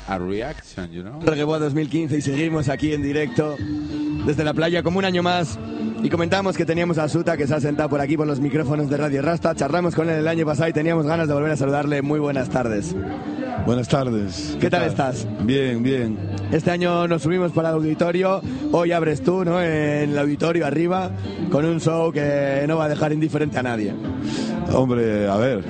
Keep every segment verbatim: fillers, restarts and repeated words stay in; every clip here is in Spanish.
a reaction, you know. Reggae Boa dos mil quince y seguimos aquí en directo desde la playa como un año más. Y comentamos que teníamos a Suta, que se ha sentado por aquí por los micrófonos de Radio Rasta. Charlamos con él el año pasado y teníamos ganas de volver a saludarle. Muy buenas tardes. Buenas tardes. ¿Qué, ¿Qué tal, tal estás? Bien, bien. Este año nos subimos para el auditorio. Hoy abres tú, ¿no? En el auditorio arriba, con un show que no va a dejar indiferente a nadie. Hombre, a ver,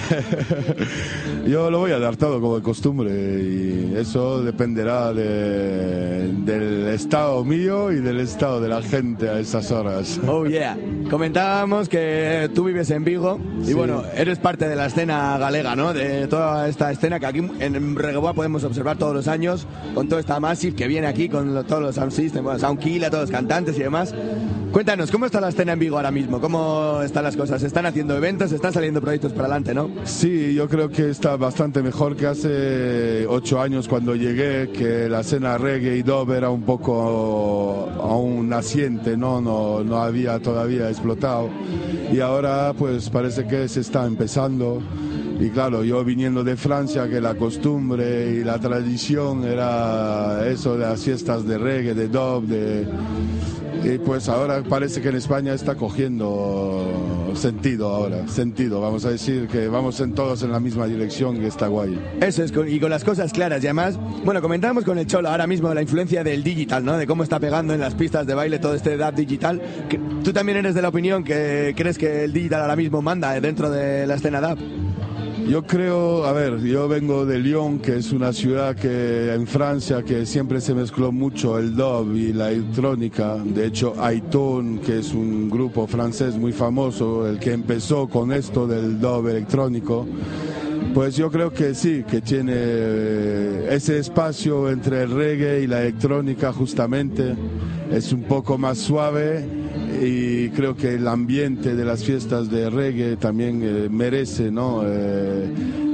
yo lo voy a dar todo como de costumbre y eso dependerá de, del estado mío y del estado de la gente a esas horas. Oh yeah. Comentábamos que tú vives en Vigo y sí. Bueno, eres parte de la escena galega, ¿no? De toda esta escena que aquí en Reggae Boa podemos observar todos los años con toda esta Massive que viene aquí con lo, todos los sound systems, bueno, Soundkilla, todos los cantantes y demás. Cuéntanos, ¿cómo está la escena en Vigo ahora mismo? ¿Cómo están las cosas? ¿Están haciendo eventos? ¿Están saliendo proyectos para adelante, no? Sí, yo creo que está bastante mejor que hace ocho años cuando llegué, que la escena reggae y dub era un poco aún naciente, ¿no? No, no había todavía explotado. Y ahora pues parece que se está empezando. Y claro, yo viniendo de Francia, que la costumbre y la tradición era eso de las fiestas de reggae, de dub, de... Y pues ahora parece que en España está cogiendo sentido ahora, sentido, vamos a decir que vamos en todos en la misma dirección y está guay. Eso es, y con las cosas claras y además, bueno, comentábamos con el Cholo ahora mismo la influencia del digital, ¿no? De cómo está pegando en las pistas de baile todo este dub digital. ¿Tú también eres de la opinión que crees que el digital ahora mismo manda dentro de la escena dub? Yo creo, a ver, yo vengo de Lyon, que es una ciudad que en Francia que siempre se mezcló mucho el dub y la electrónica. De hecho, Ayton, que es un grupo francés muy famoso, el que empezó con esto del dub electrónico, pues yo creo que sí, que tiene ese espacio entre el reggae y la electrónica justamente. Es un poco más suave. Y creo que el ambiente de las fiestas de reggae también eh, merece, ¿no? Eh,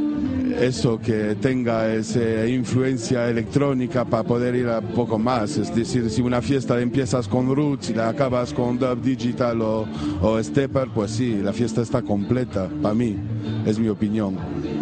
eso, que tenga esa influencia electrónica para poder ir a poco más. Es decir, si una fiesta empiezas con roots y la acabas con dub digital o, o stepper, pues sí, la fiesta está completa, para mí, es mi opinión.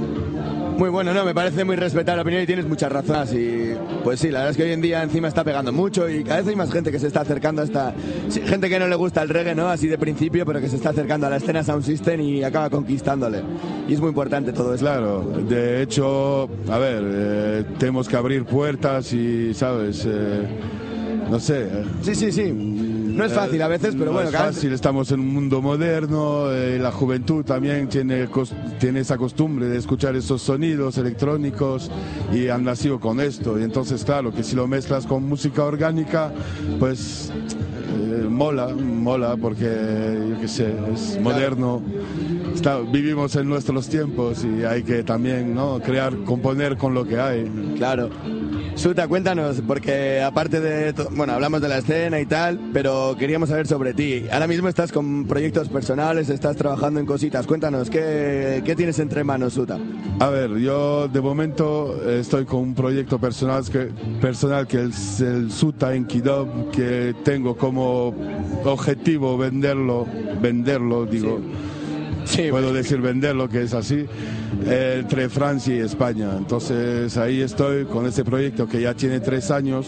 Muy bueno, no, me parece muy respetable la opinión y tienes muchas razones. Y pues sí, la verdad es que hoy en día encima está pegando mucho y cada vez hay más gente que se está acercando a esta... Gente que no le gusta el reggae, ¿no? Así de principio, pero que se está acercando a la escena Sound System y acaba conquistándole. Y es muy importante todo esto. Claro, de hecho, a ver, eh, tenemos que abrir puertas y, ¿sabes? Eh, no sé. Sí, sí, sí. No es fácil a veces, pero no bueno. Es fácil, vez... estamos en un mundo moderno, eh, la juventud también tiene, tiene esa costumbre de escuchar esos sonidos electrónicos y han nacido con esto. Y entonces, claro, que si lo mezclas con música orgánica, pues eh, mola, mola, porque yo qué sé, es moderno. Está, vivimos en nuestros tiempos y hay que también, ¿no?, crear, componer con lo que hay. Claro. Suta, cuéntanos, porque aparte de, bueno, hablamos de la escena y tal, pero queríamos saber sobre ti. Ahora mismo estás con proyectos personales, estás trabajando en cositas. Cuéntanos, ¿qué, qué tienes entre manos, Suta? A ver, yo de momento estoy con un proyecto personal que, personal que es el Suta Enkidub, que tengo como objetivo venderlo, venderlo, digo... Sí. Sí, puedo bueno. decir venderlo, que es así, eh, entre Francia y España. Entonces ahí estoy con ese proyecto que ya tiene tres años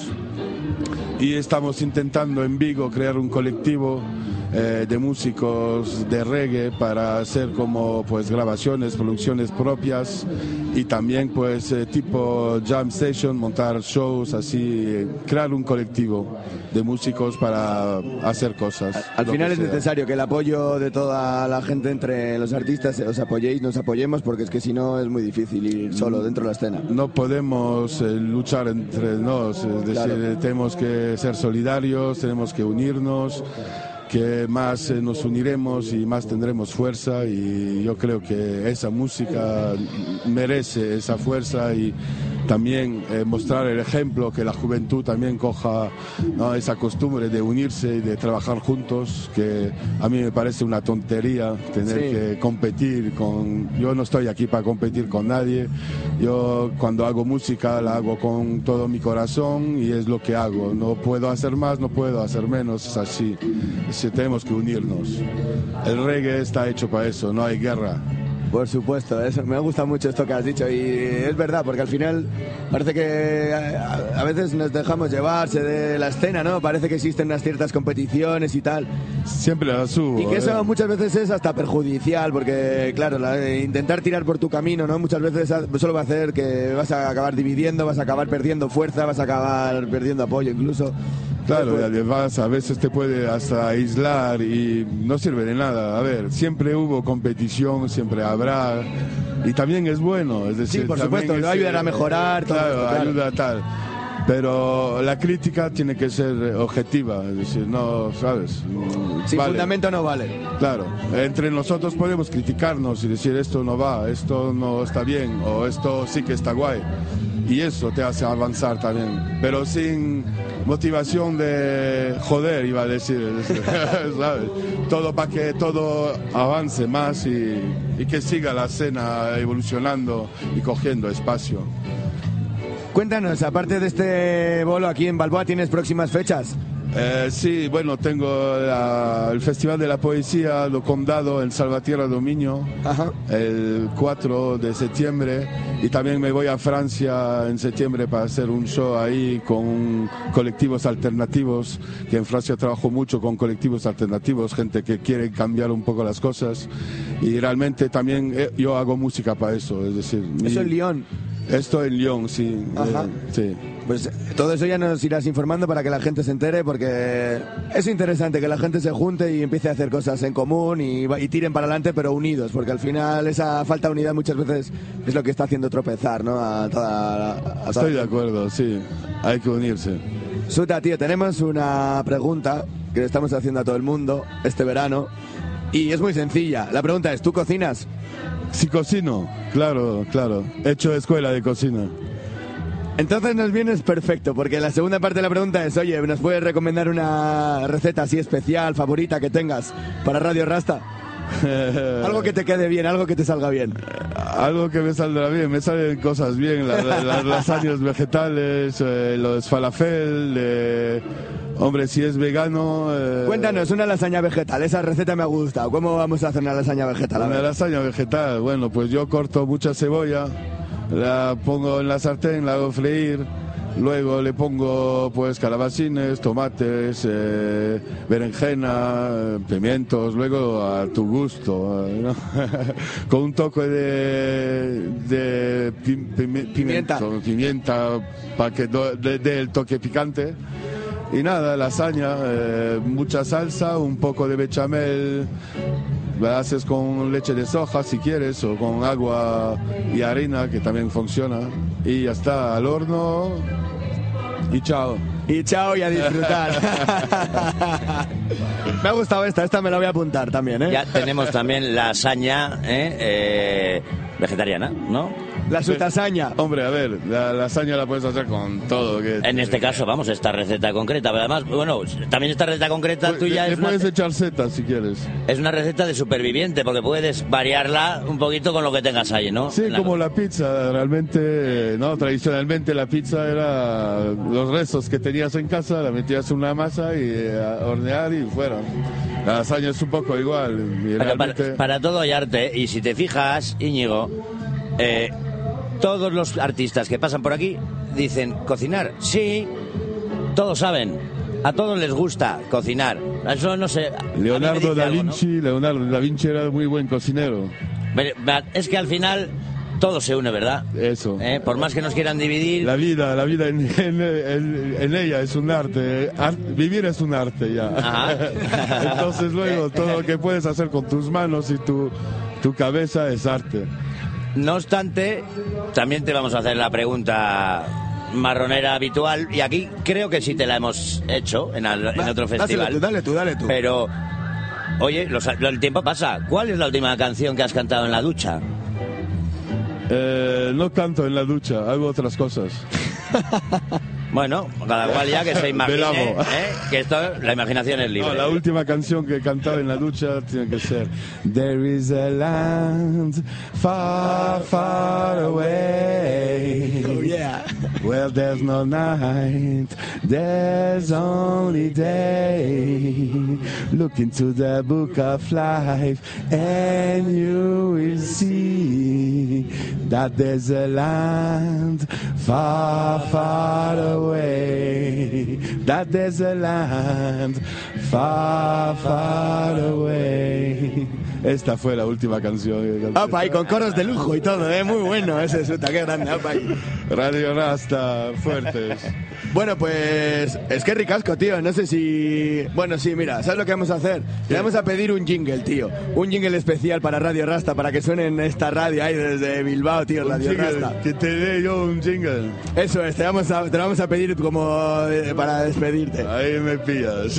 y estamos intentando en Vigo crear un colectivo eh, de músicos de reggae para hacer como pues grabaciones, producciones propias y también pues eh, tipo jam station, montar shows así, eh, crear un colectivo de músicos para hacer cosas. Al final es necesario que el apoyo de toda la gente entre los artistas os apoyéis, nos apoyemos, porque es que si no es muy difícil ir solo dentro de la escena. No podemos eh, luchar entre nos, es decir, claro. Tenemos que ser solidarios, tenemos que unirnos, que más eh, nos uniremos y más tendremos fuerza, y yo creo que esa música merece esa fuerza y también eh, mostrar el ejemplo, que la juventud también coja, ¿no?, esa costumbre de unirse y de trabajar juntos, que a mí me parece una tontería tener sí. que competir con... Yo no estoy aquí para competir con nadie, yo cuando hago música la hago con todo mi corazón y es lo que hago, no puedo hacer más, no puedo hacer menos, es así, es, tenemos que unirnos. El reggae está hecho para eso, no hay guerra. Por supuesto, eso, me gusta mucho esto que has dicho y es verdad, porque al final parece que a, a veces nos dejamos llevarse de la escena, ¿no? Parece que existen unas ciertas competiciones y tal. Siempre la subo. Y que eso eh. muchas veces es hasta perjudicial, porque claro, la, intentar tirar por tu camino, ¿no? Muchas veces solo va a hacer que vas a acabar dividiendo, vas a acabar perdiendo fuerza, vas a acabar perdiendo apoyo incluso. Claro, pues, y además a veces te puede hasta aislar y no sirve de nada. A ver, siempre hubo competición, siempre habrá, y también es bueno. Es decir, sí, por supuesto, es, va a ayudar a mejorar. Todo claro, esto, claro, ayuda a tal. Pero la crítica tiene que ser objetiva, es decir, no, ¿sabes? Sin vale. fundamento no vale. Claro, entre nosotros podemos criticarnos y decir esto no va, esto no está bien, o esto sí que está guay. Y eso te hace avanzar también, pero sin motivación de joder, iba a decir, ¿sabes? Todo para que todo avance más y, y que siga la escena evolucionando y cogiendo espacio. Cuéntanos, aparte de este bolo aquí en Balboa, ¿tienes próximas fechas? Eh, sí, bueno, tengo la, el Festival de la Poesía do Condado en Salvatierra do Miño. Ajá. El cuatro de septiembre, y también me voy a Francia en septiembre para hacer un show ahí con colectivos alternativos, que en Francia trabajo mucho con colectivos alternativos, gente que quiere cambiar un poco las cosas, y realmente también eh, yo hago música para eso, es decir... Eso mi, en Lyon. Esto en Lyon, sí. Ajá. Eh, sí. Pues todo eso ya nos irás informando para que la gente se entere, porque es interesante que la gente se junte y empiece a hacer cosas en común y, y tiren para adelante, pero unidos, porque al final esa falta de unidad muchas veces es lo que está haciendo tropezar, ¿no? A toda, a toda Estoy de acuerdo, sí. Hay que unirse. Suta, tío, tenemos una pregunta que le estamos haciendo a todo el mundo este verano y es muy sencilla. La pregunta es, ¿tú cocinas? Sí, cocino, claro, claro. He hecho escuela de cocina. Entonces nos vienes perfecto, porque la segunda parte de la pregunta es, oye, ¿nos puedes recomendar una receta así especial, favorita que tengas para Radio Rasta? Algo que te quede bien, algo que te salga bien. Algo que me saldrá bien, me salen cosas bien, las, las lasañas vegetales, eh, los falafel, eh, hombre, si es vegano... Eh... Cuéntanos, una lasaña vegetal, esa receta me ha gustado. ¿Cómo vamos a hacer una lasaña vegetal? Una lasaña vegetal, bueno, pues yo corto mucha cebolla, la pongo en la sartén, la hago freír, luego le pongo pues calabacines, tomates, eh, berenjena, pimientos, luego a tu gusto, ¿no? Con un toque de, de pim, pim, pimienta, pimienta para que dé de, el toque picante. Y nada, lasaña, eh, mucha salsa, un poco de bechamel, la haces con leche de soja si quieres, o con agua y harina, que también funciona, y ya está, al horno y chao. Y chao y a disfrutar. Me ha gustado esta, esta me la voy a apuntar también, ¿eh? Ya tenemos también lasaña ¿eh? Eh, vegetariana, ¿no? La sutasaña. Hombre, a ver, la lasaña la puedes hacer con todo. Que en este caso, vamos, esta receta concreta. Pero además, bueno, también esta receta concreta pues, tuya le, es le puedes una... echar setas si quieres. Es una receta de superviviente, porque puedes variarla un poquito con lo que tengas ahí, ¿no? Sí, la... como la pizza, realmente, ¿no? Tradicionalmente la pizza era los restos que tenías en casa, la metías en una masa y a hornear y fuera. La lasaña es un poco igual. Y realmente... para, para todo hay arte, y si te fijas, Íñigo, eh, todos los artistas que pasan por aquí dicen, ¿cocinar? Sí, todos saben, a todos les gusta cocinar. Eso no sé. Leonardo da algo, Vinci, ¿no? Leonardo da Vinci era muy buen cocinero. Es que al final todo se une, ¿verdad? Eso. ¿Eh? Por más que nos quieran dividir. La vida, la vida en, en, en, en ella es un arte. Art, vivir es un arte ya. Ajá. Entonces luego todo lo que puedes hacer con tus manos y tu, tu cabeza es arte. No obstante, también te vamos a hacer la pregunta marronera habitual, y aquí creo que sí te la hemos hecho en, al, en otro festival. Tú, dale tú, dale tú. Pero, oye, los, el tiempo pasa. ¿Cuál es la última canción que has cantado en la ducha? Eh, no canto en la ducha, hago otras cosas. Bueno, cada cual ya que se imagine, Velamo. ¿eh? Que esto, la imaginación es libre. No, la última canción que he cantado en la ducha tiene que ser There is a land far, far away. Oh, yeah. Well, there's no night, there's only day. Look into the book of life and you will see that there's a land far, far away. That there's a land far, far away. Esta fue la última canción que canté. Apa, y con coros de lujo y todo, ¿eh? Muy bueno ese Suta, qué grande, apa. ahí. Radio Rasta, fuertes. Bueno, pues es que ricasco, tío. No sé si... Bueno, sí, mira, ¿sabes lo que vamos a hacer? Le vamos a pedir un jingle, tío. Un jingle especial para Radio Rasta, para que suene en esta radio ahí desde Bilbao, tío, Un Radio jingle, Rasta. que te dé yo un jingle. Eso es, te vamos a, te lo vamos a pedir como eh, para despedirte. Ahí me pillas.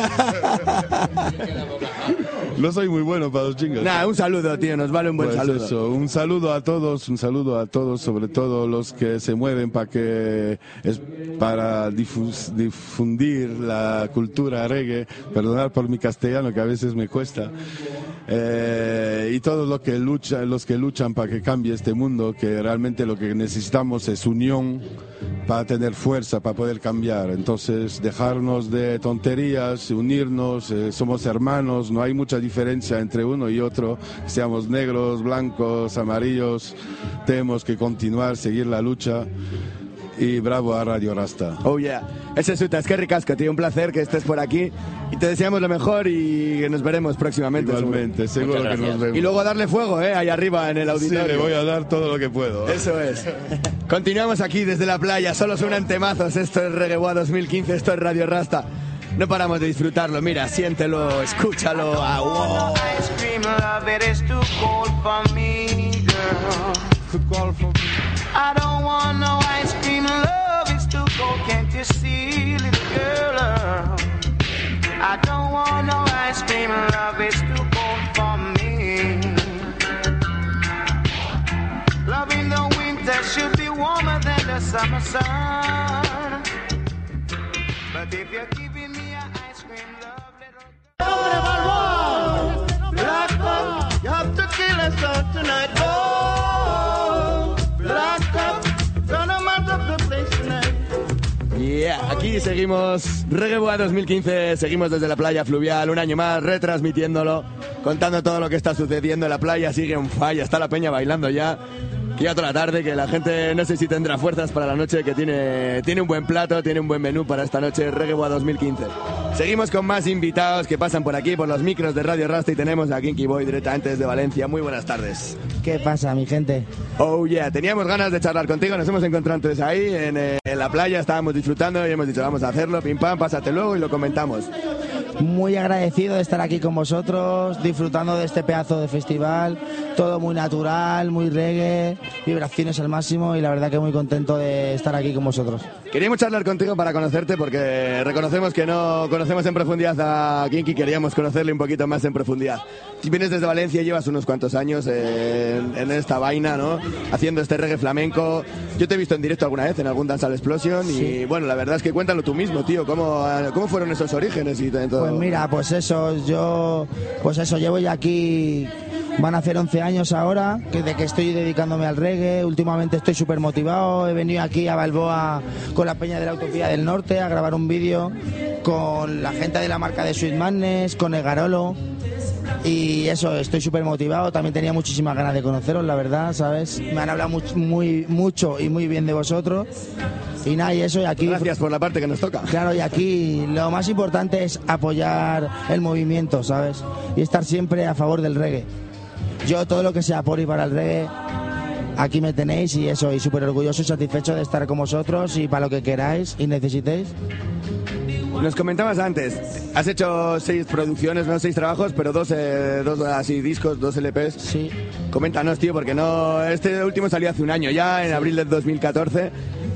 No soy muy bueno para los jingles. Nada, un saludo, tío, nos vale un buen Pues saludo. eso, un saludo a todos, un saludo a todos, sobre todo los que se mueven para que es para difus- difundir la cultura reggae, perdonad por mi castellano que a veces me cuesta, eh, y todos los que luchan, los que luchan para que cambie este mundo, que realmente lo que necesitamos es unión para tener fuerza, para poder cambiar. Entonces, dejarnos de tonterías, unirnos, eh, somos hermanos, no hay mucha diferencia entre uno y otro, seamos negros, blancos, amarillos, tenemos que continuar, seguir la lucha. Y bravo a Radio Rasta. Oh yeah, ese Suta, es que ricasco, tío, un placer que estés por aquí y te deseamos lo mejor y que nos veremos próximamente. Igualmente, seguro que nos vemos. seguro. Y luego darle fuego, eh, ahí arriba en el Sí, auditorio. le voy a dar todo lo que puedo. Eso es. Continuamos aquí desde la playa, solo suenan temazos, esto es Reggae Boa dos mil quince, esto es Radio Rasta. No paramos de disfrutarlo, mira, siéntelo, escúchalo. Ah, wow. Ice cream love, it is too cold for me, girl. I don't want no ice cream love, it's too cold, can't you see, little girl? I don't want no ice cream love, it's too cold for me. Love in the winter should be warmer than the summer sun. But if you're giving me an ice cream love, little Black up, you have to kill us all tonight. Oh, black up, gonna mess up the place tonight. Yeah, aquí seguimos, Reggae Boa dos mil quince, seguimos desde la playa fluvial, un año más, retransmitiéndolo, contando todo lo que está sucediendo en la playa, sigue un falla, está la peña bailando ya. Que ya toda la tarde, que la gente no sé si tendrá fuerzas para la noche, que tiene, tiene un buen plato, tiene un buen menú para esta noche, Reggae Boa dos mil quince. Seguimos con más invitados que pasan por aquí, por los micros de Radio Rasta, y tenemos a Kinky Boy directamente desde Valencia. Muy buenas tardes. ¿Qué pasa, mi gente? Oh yeah, teníamos ganas de charlar contigo, nos hemos encontrado antes ahí en, eh, en la playa, estábamos disfrutando y hemos dicho vamos a hacerlo, pim pam, pásate luego y lo comentamos. Muy agradecido de estar aquí con vosotros, disfrutando de este pedazo de festival, todo muy natural, muy reggae, vibraciones al máximo y la verdad que muy contento de estar aquí con vosotros. Queríamos charlar contigo para conocerte porque reconocemos que no conocemos en profundidad a Kinky, queríamos conocerle un poquito más en profundidad. Si vienes desde Valencia, llevas unos cuantos años en, en esta vaina, ¿no? Haciendo este reggae flamenco. Yo te he visto en directo alguna vez en algún Dancehall Explosion y Sí. bueno, la verdad es que cuéntalo tú mismo, tío, ¿cómo, cómo fueron esos orígenes y todo? Pues mira, pues eso, yo, pues eso, llevo ya aquí, van a hacer once años ahora, que de que estoy dedicándome al reggae, últimamente estoy súper motivado, he venido aquí a Balboa con la peña de la Utopía del Norte a grabar un vídeo con la gente de la marca de Sweet Madness, con Egarolo. Y eso, estoy súper motivado, también tenía muchísimas ganas de conoceros, la verdad, ¿sabes? Me han hablado much- muy, mucho y muy bien de vosotros. Y nada, y eso, y aquí... Gracias por la parte que nos toca. Claro, y aquí lo más importante es apoyar el movimiento, ¿sabes? Y estar siempre a favor del reggae. Yo todo lo que sea por y para el reggae, aquí me tenéis y eso, y súper orgulloso y satisfecho de estar con vosotros y para lo que queráis y necesitéis. Nos comentabas antes, has hecho seis producciones, no seis trabajos, pero dos, eh, dos así discos, dos L Pes. Sí. Coméntanos, tío, porque no, este último salió hace un año ya, en abril del dos mil catorce,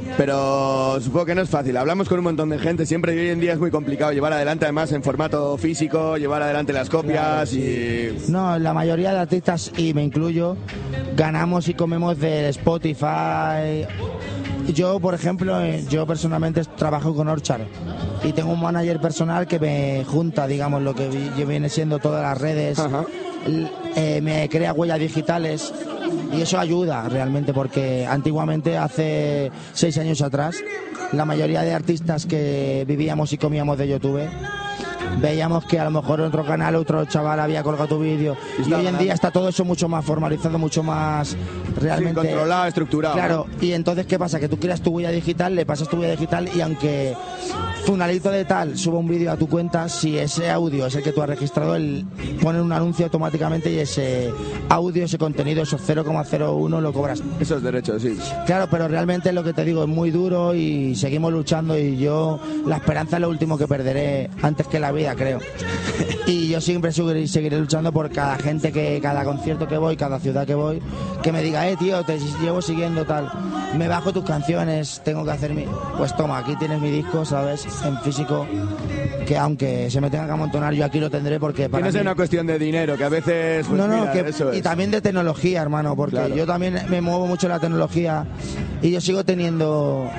pero supongo que no es fácil. Hablamos con un montón de gente siempre y hoy en día es muy complicado llevar adelante, además en formato físico, llevar adelante las copias y... No, la mayoría de artistas, y me incluyo, ganamos y comemos del Spotify, yo, por ejemplo, eh, yo personalmente trabajo con Orchard y tengo un manager personal que me junta, digamos, lo que vi- viene siendo todas las redes, l- eh, me crea huellas digitales y eso ayuda realmente porque antiguamente, hace seis años atrás, la mayoría de artistas que vivíamos y comíamos de YouTube, veíamos que a lo mejor en otro canal otro chaval había colgado tu vídeo y hoy en día está todo eso mucho más formalizado, mucho más realmente Sí, controlado, estructurado. Claro, y entonces ¿qué pasa? Que tú creas tu huella digital, le pasas tu huella digital y aunque Funalito de tal suba un vídeo a tu cuenta, si ese audio es el que tú has registrado, él pone un anuncio automáticamente y ese audio, ese contenido, esos cero coma cero uno lo cobras. Esos derechos, sí. Claro, pero realmente lo que te digo es muy duro y seguimos luchando y yo la esperanza es lo último que perderé antes que la vida, creo. Y yo siempre seguiré, seguiré luchando por cada gente, que cada concierto que voy, cada ciudad que voy, que me diga, eh tío, te llevo siguiendo tal, me bajo tus canciones, tengo que hacer mi... Pues toma, aquí tienes mi disco, ¿sabes? En físico, que aunque se me tenga que amontonar, yo aquí lo tendré porque para Que no sea mí- una cuestión de dinero, que a veces... pues no, no, mira, que, eso y es. también de tecnología, hermano, porque Claro. yo también me muevo mucho en la tecnología y yo sigo teniendo...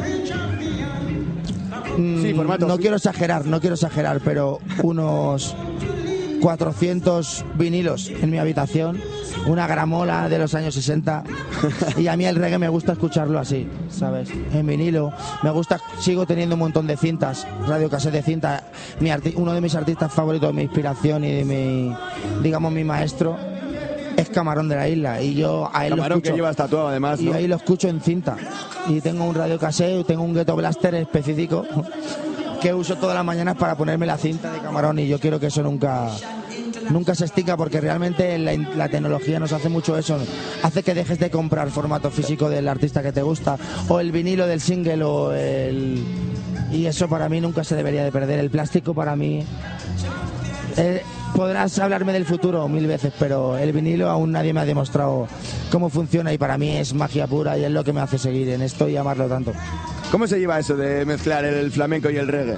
mm, Sí, formatos. no quiero exagerar, no quiero exagerar, pero unos cuatrocientos vinilos en mi habitación, una gramola de los años sesenta y a mí el reggae me gusta escucharlo así, ¿sabes? En vinilo. Me gusta, sigo teniendo un montón de cintas, radiocassette de cinta. Mi arti- uno de mis artistas favoritos, mi inspiración y de mi, digamos, mi maestro es Camarón de la Isla y yo a él lo Camarón que escucho. llevas tatuado, además, Y ¿no? ahí lo escucho en cinta. Y tengo un radiocassette, tengo un Ghetto Blaster específico que uso todas las mañanas para ponerme la cinta de Camarón y yo quiero que eso nunca nunca se extinga porque realmente la, la tecnología nos hace mucho eso. Hace que dejes de comprar formato físico del artista que te gusta o el vinilo del single o el... Y eso para mí nunca se debería de perder. El plástico para mí... Eh, podrás hablarme del futuro mil veces, pero el vinilo aún nadie me ha demostrado cómo funciona y para mí es magia pura y es lo que me hace seguir en esto y amarlo tanto. ¿Cómo se lleva eso de mezclar el flamenco y el reggae?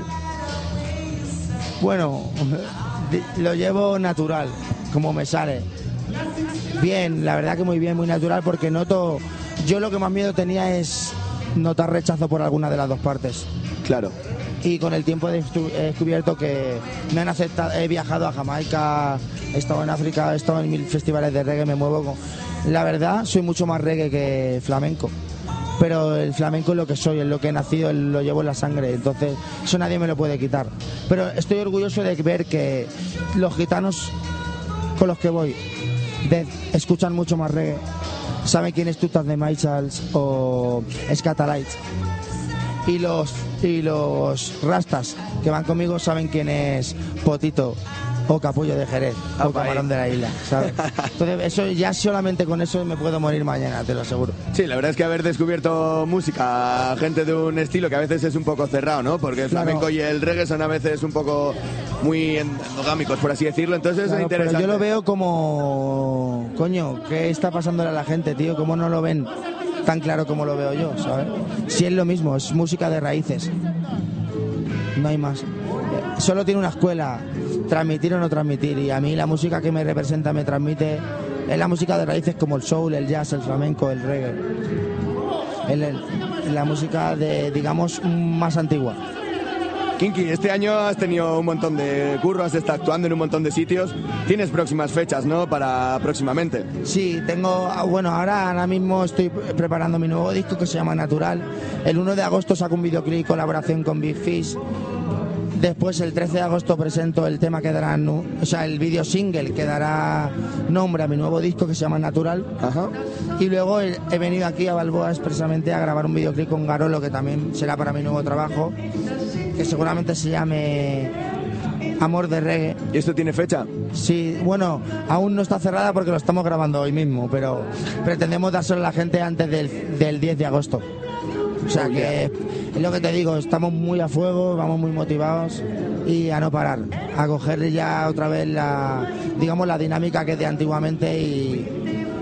Bueno, di- lo llevo natural, como me sale. Bien, la verdad que muy bien, muy natural, porque noto... Yo lo que más miedo tenía es notar rechazo por alguna de las dos partes. Claro. Y con el tiempo he descu- he descubierto que me han aceptado, he viajado a Jamaica, he estado en África, he estado en mil festivales de reggae, me muevo con... La verdad, soy mucho más reggae que flamenco. Pero el flamenco es lo que soy, es lo que he nacido, lo llevo en la sangre, entonces eso nadie me lo puede quitar. Pero estoy orgulloso de ver que los gitanos con los que voy de- escuchan mucho más reggae, saben quién es Tutas de Marshalls o Scatalites. Y los, y los rastas que van conmigo saben quién es Potito o Capullo de Jerez o Apa, Camarón ahí. de la Isla, ¿sabes? Entonces eso ya solamente con eso me puedo morir mañana, te lo aseguro. Sí, la verdad es que haber descubierto música, gente de un estilo que a veces es un poco cerrado, ¿no? Porque el Claro. flamenco y el reggae son a veces un poco muy endogámicos, por así decirlo. Entonces Claro, es pero interesante. yo lo veo como, coño, ¿qué está pasándole a la gente, tío? ¿Cómo no lo ven tan claro como lo veo yo, ¿sabes? Si es lo mismo, es música de raíces. No hay más. Eh, Solo tiene una escuela, transmitir o no transmitir. Y a mí la música que me representa, me transmite, es la música de raíces como el soul, el jazz, el flamenco, el reggae. El- el- la música de, digamos, más antigua. Kinky, este año has tenido un montón de curro, has estado actuando en un montón de sitios. Tienes próximas fechas, ¿no? Para próximamente. Sí, tengo, ah, bueno, ahora, ahora mismo estoy preparando mi nuevo disco que se llama Natural. El uno de agosto saco un videoclip, colaboración con Big Fish. Después, el trece de agosto, presento el tema que dará, nu- o sea, el video single que dará nombre a mi nuevo disco que se llama Natural. Ajá. Y luego he, he venido aquí a Balboa expresamente a grabar un videoclip con Garolo, que también será para mi nuevo trabajo, que seguramente se llame Amor de Reggae. ¿Y esto tiene fecha? Sí, bueno, aún no está cerrada porque lo estamos grabando hoy mismo, pero pretendemos dárselo a la gente antes del, del diez de agosto. O sea Oh, que yeah. es lo que te digo, estamos muy a fuego, vamos muy motivados y a no parar, a coger ya otra vez la, digamos, la dinámica que es de antiguamente y,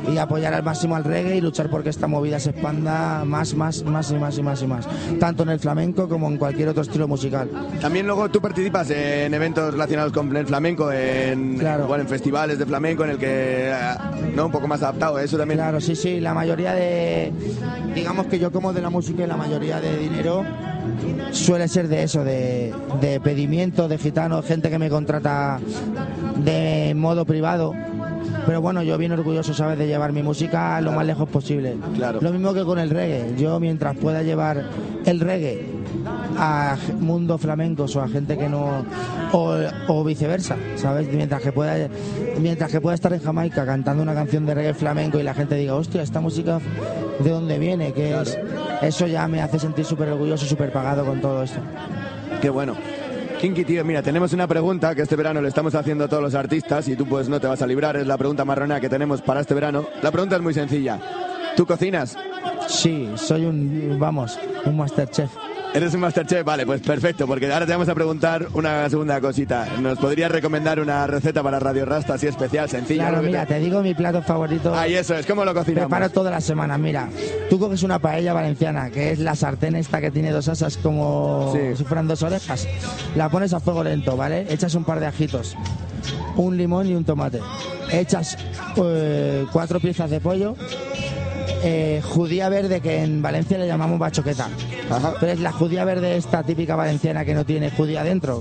y apoyar al máximo al reggae y luchar porque esta movida se expanda más, más, más y más y más y más, tanto en el flamenco como en cualquier otro estilo musical. También luego tú participas en eventos relacionados con el flamenco, en, claro. bueno, en festivales de flamenco en el que, no, un poco más adaptado, eso también. Claro, sí, sí, la mayoría de, digamos que yo como de la música y la mayoría de dinero suele ser de eso, de, de pedimiento, de gitanos, gente que me contrata de modo privado. Pero bueno, yo bien orgulloso, ¿sabes?, de llevar mi música lo más lejos posible. Claro. Lo mismo que con el reggae. Yo, mientras pueda llevar el reggae a mundo flamencos o a gente que no... O, o viceversa, ¿sabes? Mientras que pueda mientras que pueda estar en Jamaica cantando una canción de reggae flamenco y la gente diga, hostia, esta música, ¿de dónde viene? ¿Qué claro. es? Eso ya me hace sentir súper orgulloso y súper pagado con todo esto. Qué bueno. Kinky, tío, mira, tenemos una pregunta que este verano le estamos haciendo a todos los artistas y tú pues no te vas a librar, es la pregunta marrona que tenemos para este verano. La pregunta es muy sencilla. ¿Tú cocinas? Sí, soy un, vamos, un Masterchef. ¿Eres un Masterchef? Vale, pues perfecto, porque ahora te vamos a preguntar una segunda cosita. ¿Nos podrías recomendar una receta para Radio Rasta así especial, sencilla? Claro, ¿no? mira, te digo mi plato favorito. Ahí eso es, ¿cómo lo cocinamos? Preparo todas las semanas, mira. Tú coges una paella valenciana, que es la sartén esta que tiene dos asas como sí. si fueran dos orejas. La pones a fuego lento, ¿vale? Echas un par de ajitos, un limón y un tomate. Echas eh, cuatro piezas de pollo. Eh, judía verde, que en Valencia le llamamos bachoqueta. Ajá. Pero es la judía verde esta típica valenciana que no tiene judía dentro.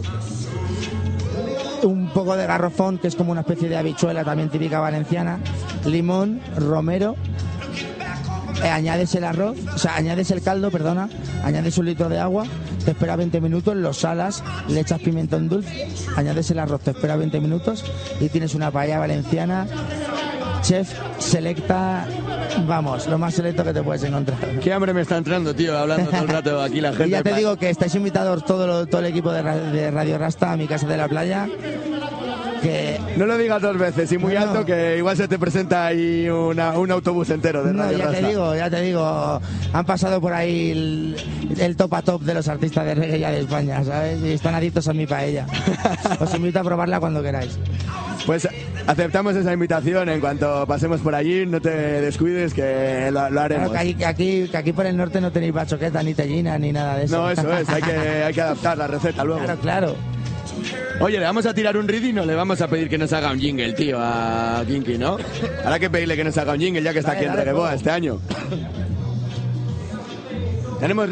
Un poco de garrofón, que es como una especie de habichuela también típica valenciana. Limón, romero. Eh, añades el arroz, o sea, añades el caldo, perdona. Añades un litro de agua. Te espera veinte minutos, lo salas, le echas pimentón dulce. Añades el arroz, te espera veinte minutos y tienes una paella valenciana. Chef selecta, vamos, lo más selecto que te puedes encontrar. Qué hambre me está entrando, tío, hablando todo el rato aquí la gente. Y ya te digo que estáis invitados todo, lo, todo el equipo de, de Radio Rasta a mi casa de la playa. Que... No lo digas dos veces y muy no, alto, que igual se te presenta ahí una, un autobús entero de Radio no, ya Rasta. te digo, ya te digo, han pasado por ahí el, el top a top de los artistas de reggae ya de España, ¿sabes? Y están adictos a mi paella. Os invito a probarla cuando queráis. Pues aceptamos esa invitación en cuanto pasemos por allí, no te descuides que lo, lo haremos. Claro, que, aquí, que, aquí, que aquí por el norte no tenéis bachoqueta, ni tellina, ni nada de eso. No, eso es, hay que, hay que adaptar la receta luego. Claro, claro. Oye, le vamos a tirar un reading o le vamos a pedir que nos haga un jingle, tío, a Kinky, ¿no? Habrá que pedirle que nos haga un jingle ya que está dale, aquí en Reggae Boa este año. Tenemos...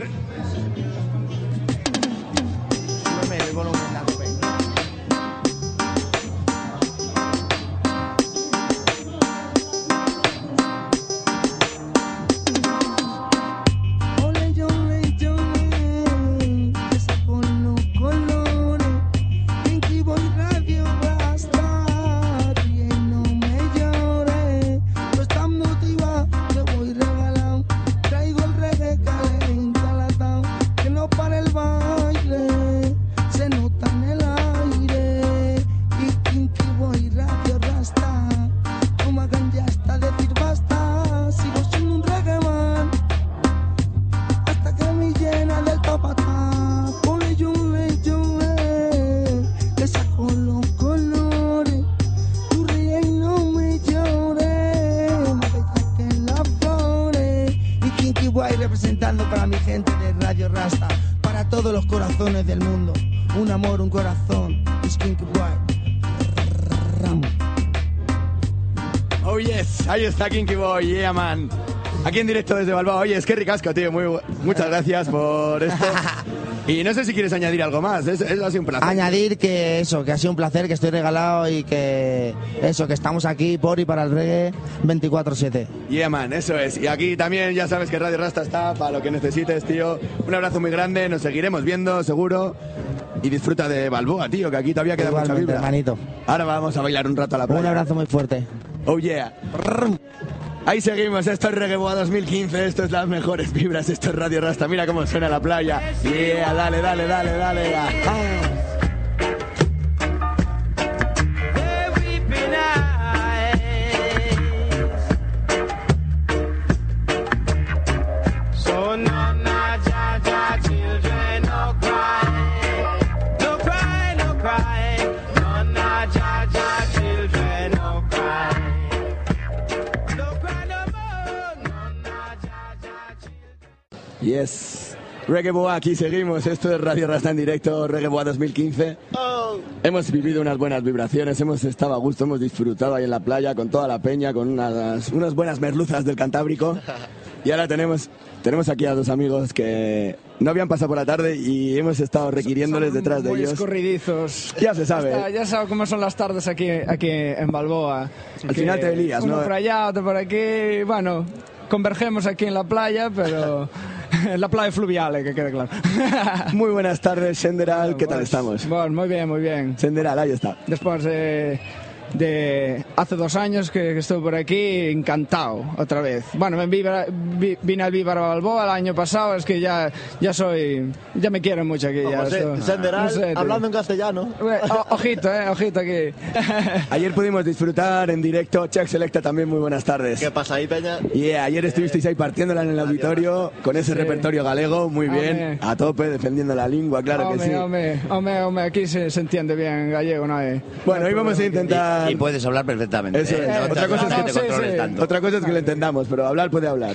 Representando para mi gente de Radio Rasta, para todos los corazones del mundo, un amor, un corazón, es Kinky Boy. Oh yes, ahí está Kinky Boy, yeah man. Aquí en directo desde Balboa. Oye, es que ricasco, tío, muy, muchas gracias por esto. Y no sé si quieres añadir algo más, es, es, ha sido un placer. Añadir que eso, que ha sido un placer, que estoy regalado y que eso, que estamos aquí por y para el reggae veinticuatro siete. Yeah, man, eso es. Y aquí también ya sabes que Radio Rasta está para lo que necesites, tío. Un abrazo muy grande, nos seguiremos viendo, seguro. Y disfruta de Balboa, tío, que aquí todavía queda igualmente, mucha vibra. Hermanito. Ahora vamos a bailar un rato a la playa. Un abrazo muy fuerte. Oh, yeah. Ahí seguimos, esto es Reggae Boa dos mil quince, esto es las mejores vibras, esto es Radio Rasta, mira cómo suena la playa. Yeah, dale, dale, dale, dale. Ah. Yes. Reggae Boa, aquí seguimos. Esto es Radio Rasta en directo, Reggae Boa dos mil quince. Oh. Hemos vivido unas buenas vibraciones, hemos estado a gusto, hemos disfrutado ahí en la playa con toda la peña, con unas, unas buenas merluzas del Cantábrico. Y ahora tenemos, tenemos aquí a dos amigos que no habían pasado por la tarde y hemos estado requiriéndoles son detrás de muy ellos. Escorridizos. Ya se sabe. Está, ya sabes cómo son las tardes aquí, aquí en Balboa. Al final te lías, uno ¿no? por allá, otro por aquí. Bueno, convergemos aquí en la playa, pero... en la playa fluvial, eh, que quede claro. Muy buenas tardes, Senderal. ¿Qué tal Pues, estamos? Bueno, muy bien, muy bien. Senderal, ahí está. Después de, de hace dos años que, que estuve por aquí, encantado otra vez. Bueno, me vi, vi, vine al Víbaro Balboa el año pasado, es que ya, ya soy, ya me quieren mucho aquí. Ya, José, esto, Senderal, no sé, hablando en castellano. O, ojito, eh, ojito aquí. Ayer pudimos disfrutar en directo. Chuck Selecta también, muy buenas tardes. ¿Qué pasa ahí, Peña? Y yeah, ayer estuvisteis ahí partiéndola en el auditorio con ese Sí. repertorio galego, muy bien, Home. a tope, defendiendo la lengua, claro Hombre, que sí. hombre, hombre, hombre, aquí se, se entiende bien gallego, ¿no? hay- Bueno, no hay hoy vamos a problema. intentar... Y, y puedes hablar perfectamente. Eso ¿eh? es. No, Otra cosa es no que te sí, controles sí. tanto. Otra cosa es que lo entendamos, pero hablar puede hablar.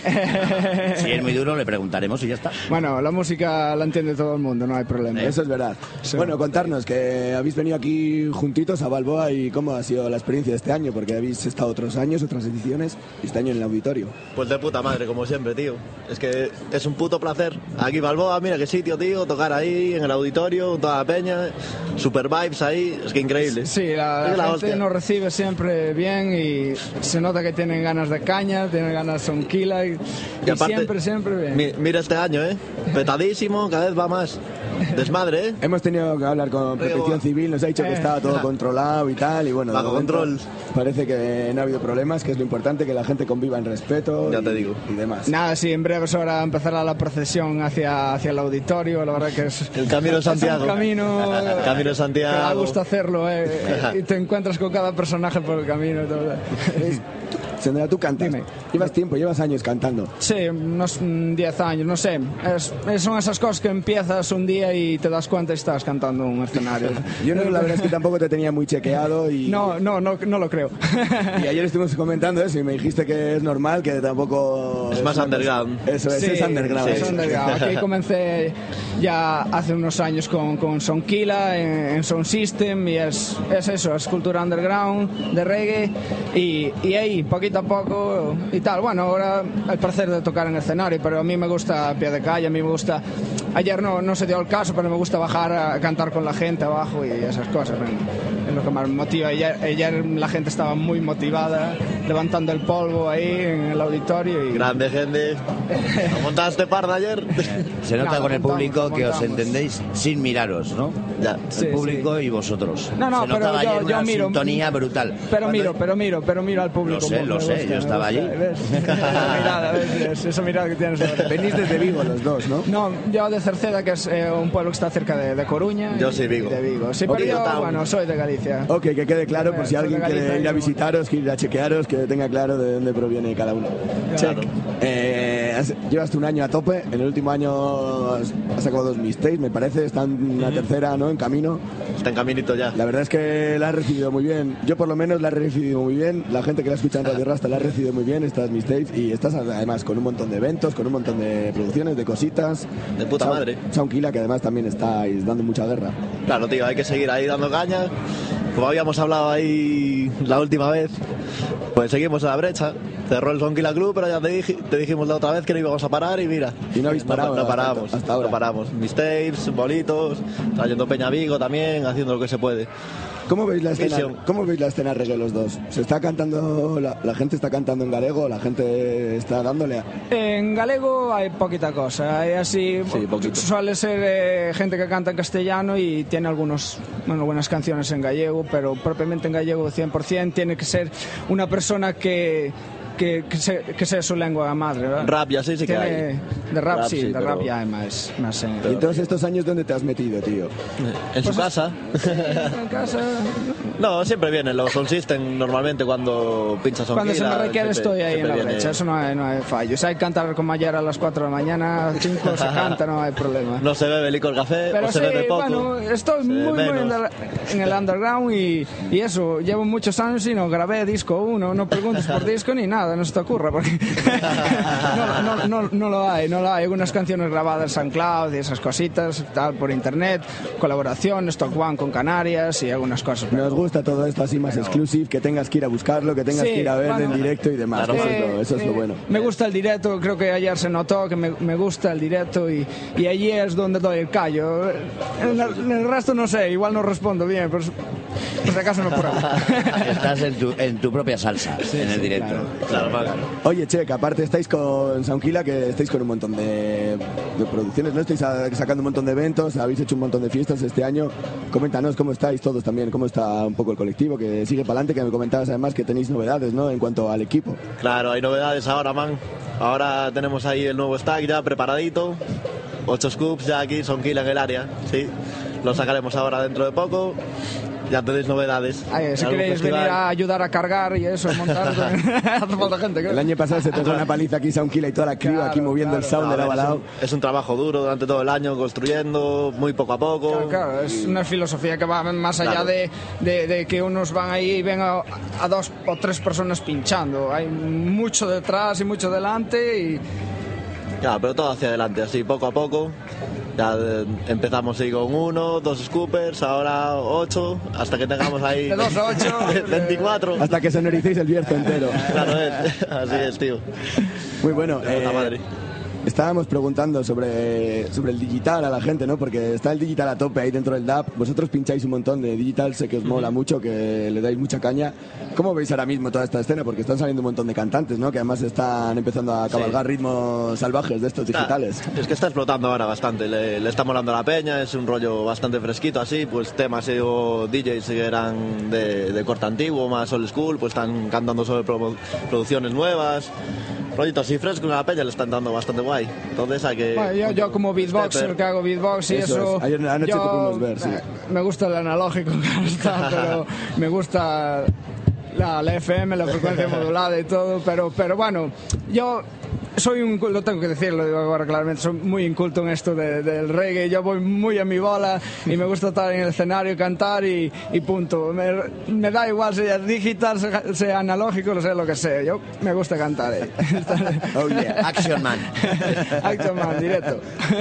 Si es muy duro, le preguntaremos y ya está. Bueno, la música la entiende todo el mundo, no hay problema. Eso es verdad. Sí. Bueno, contarnos que habéis venido aquí juntitos a Balboa y cómo ha sido la experiencia de este año, porque habéis estado otros años, otras ediciones, y este año en el auditorio. Pues de puta madre, como siempre, tío. Es que es un puto placer. Aquí Balboa, mira qué sitio, tío. Tocar ahí, en el auditorio, con toda la peña. Super vibes ahí. Es que increíble. Sí, la, Es la la gente hostia. nos recibe siempre bien y se nota que tienen ganas de caña, tienen ganas de sonquila y, y aparte, siempre, siempre bien. mi- mira este año, ¿eh? Petadísimo, cada vez va más. Desmadre, ¿eh? Hemos tenido que hablar con Protección Civil, nos ha dicho que Eh. estaba todo controlado y tal, y bueno, de Bajo momento control. parece que no ha habido problemas, que es lo importante, que la gente conviva en respeto Ya y, te digo. y demás. Nada, sí, en breves horas empezará la procesión hacia, hacia el auditorio, la verdad que es... El Camino de Santiago. Es un camino... El Camino de que da Santiago. gusto hacerlo, eh, eh, y te encuentras con cada personaje por el camino y todo. Sandra, tú cantas. Dime. Llevas tiempo, llevas años cantando. Sí, unos diez años, no sé. Es- es- son esas cosas que empiezas un día y te das cuenta y estás cantando en un escenario. Yo no, la verdad es que tampoco te tenía muy chequeado y, No, no, no, no lo creo. y ayer estuvimos comentando eso y me dijiste que es normal, que tampoco... Es más una underground. cosa- Eso es, Sí, es underground. es eso. underground. Aquí comencé ya hace unos años con, con Sonquila en, en Sound System y es, es eso, es cultura underground de reggae y, y ahí poquito a poco y tal. Bueno, ahora el placer de tocar en escenario, pero a mí me gusta a pie de calle, a mí me gusta... Ayer no, no se dio el caso, pero me gusta bajar a cantar con la gente abajo y esas cosas. Es lo que más me motiva. Ayer, ayer la gente estaba muy motivada, levantando el polvo ahí en el auditorio y... Grande, gente. ¿No montaste par de ayer? Se nota Nada, con el montamos, público que os montamos. entendéis sin miraros, ¿no? Ya. Sí, El público y vosotros. No, no, Se pero notaba yo- ayer yo una miro- sintonía brutal. Pero Cuando- miro, pero miro, pero miro al público. Lo sé, me lo sé, gusta, yo me estaba gusta, allí. ¿ves? Esa mirada, ¿ves? Esa mirada que tienes ahora. Venís desde Vigo los dos, ¿no? No, yo de Cerceda, que es eh, un pueblo que está cerca de, de Coruña. Yo y- sí, Vigo. y de Vigo. Sí, Ok, pero yo, town. bueno, soy de Galicia. Ok, que quede claro por si Soy de alguien Galicia quiere y ir a no- visitaros, que ir a chequearos, que tenga claro de dónde proviene cada uno. Claro. Check. Eh, has- llevaste un año a tope, en el último año has, has sacado dos mixtapes, me parece, están en la tercera, ¿no? En camino. Está en caminito ya. La verdad es que la has recibido muy bien. Yo por lo menos la he recibido muy bien. La gente que la escucha en Radio Rasta la ha recibido muy bien, estas mixtapes. Y estás además con un montón de eventos, con un montón de producciones, de cositas. De puta Sound- madre. Soundkilla, que además también estáis dando mucha guerra. Claro, tío, hay que seguir ahí dando caña. Como habíamos hablado ahí la última vez, pues seguimos en la brecha. Cerró el Sonquila Club, pero ya te, dije, te dijimos la otra vez que no íbamos a parar y mira. Y no habéis parado No, no hasta- paramos, hasta ahora. no paramos. Mistapes, bolitos, trayendo Peña Vigo también, haciendo lo que se puede. ¿Cómo veis la escena? Visión. ¿Cómo veis la escena reggae los dos? ¿Se está cantando, la, la gente está cantando en galego, la gente está dándole a... En galego hay poquita cosa, hay así, Sí, poquito. suele ser eh, gente que canta en castellano y tiene algunos, bueno, buenas canciones en gallego, pero propiamente en gallego cien por ciento tiene que ser una persona que, que, que, se- que sea su lengua madre, ¿verdad? Rap ya sí, sí que Tiene- hay. De rap, Rap sí, sí, de pero- rap ya hay más, más en, ¿Y en todos estos años dónde te has metido, tío? En su casa. en casa. No, siempre vienen los Sound System normalmente cuando pinchas Cuando se me Sonquila, requiere siempre- estoy ahí en siempre la viene- brecha, eso no hay, no hay fallo. Si hay que cantar con Mayer a las cuatro de la mañana, cinco se canta, no hay problema. No se bebe licor café, Pero o se sí, bebe poco. bueno, estoy se muy, bebe muy en, menos. el- en el underground y, y eso, llevo muchos años y no grabé disco uno, no preguntes por disco ni nada. nada, no se te ocurra, porque no, no, no, no lo hay, no lo hay. Algunas canciones grabadas en SoundCloud y esas cositas, tal, por internet, colaboración, Stock One con Canarias y algunas cosas. Nos gusta todo esto así más pero... exclusive, que tengas que ir a buscarlo, que tengas sí, que ir a ver bueno, en directo y demás. Claro, eso, eh, es lo, eso eh, es lo bueno. Me gusta el directo, creo que ayer se notó que me, me gusta el directo y, y allí es donde doy el callo. En el, en el resto no sé, igual no respondo bien, pero por si acaso no por ahí. Estás en tu, en tu propia salsa, sí, en el sí, directo. Claro, claro, claro. Oye, che, que aparte estáis con Soundkilla, que estáis con un montón de, de producciones, ¿no? Estáis a, sacando un montón de eventos, habéis hecho un montón de fiestas este año. Coméntanos cómo estáis todos también, cómo está un poco el colectivo, que sigue para adelante, que me comentabas además que tenéis novedades, ¿no? En cuanto al equipo. Claro, hay novedades ahora, man. Ahora tenemos ahí el nuevo stack ya preparadito. Ocho scoops ya aquí, Soundkilla en el área, sí. Lo sacaremos ahora dentro de poco. Ya tenéis novedades. Ay, si queréis venir a ayudar a cargar y eso, montar, hace falta gente. Creo. El año pasado se tocó una paliza aquí, Soundkilla y toda la crew, claro, aquí moviendo claro, el sound de lado a lado. Es un trabajo duro durante todo el año, construyendo, muy poco a poco. Claro, claro, es una filosofía que va más allá claro. de, de, de que unos van ahí y ven a, a dos o tres personas pinchando. Hay mucho detrás y mucho delante y... Claro, pero todo hacia adelante, así poco a poco. Ya eh, empezamos ahí con uno, dos scoopers, ahora ocho, hasta que tengamos ahí... De dos a ocho... veinticuatro. Hasta que sonoricéis el Bierzo entero. Claro, es, así es, tío. Muy bueno. Eh, estábamos preguntando sobre, sobre el digital a la gente, ¿no? Porque está el digital a tope ahí dentro del D A P. Vosotros pincháis un montón de digital, sé que os mola mucho, que le dais mucha caña. ¿Cómo veis ahora mismo toda esta escena? Porque están saliendo un montón de cantantes, ¿no? Que además están empezando a cabalgar sí. ritmos salvajes de estos está, digitales. Es que está explotando ahora bastante. Le, le está molando a la peña, es un rollo bastante fresquito así. Pues temas o D Js que eran de, de corte antiguo, más old school, pues están cantando sobre pro, producciones nuevas. Rollitos así frescos a la peña le están dando bastante guay. Entonces hay que... Bueno, yo, yo como beatboxer que hago beatbox y eso... eso Ayer anoche yo, te pudimos ver, sí. Me gusta el analógico, claro está, pero me gusta la, la F M, la frecuencia modulada y todo, pero, pero bueno, yo... Soy un, lo tengo que decir, lo digo ahora claramente, soy muy inculto en esto de, del reggae, yo voy muy a mi bola y me gusta estar en el escenario, cantar y, y punto. Me, me da igual sea digital, sea, sea analógico, no sé lo que sea, yo me gusta cantar. Eh. Oh yeah, Action Man. Action Man, directo.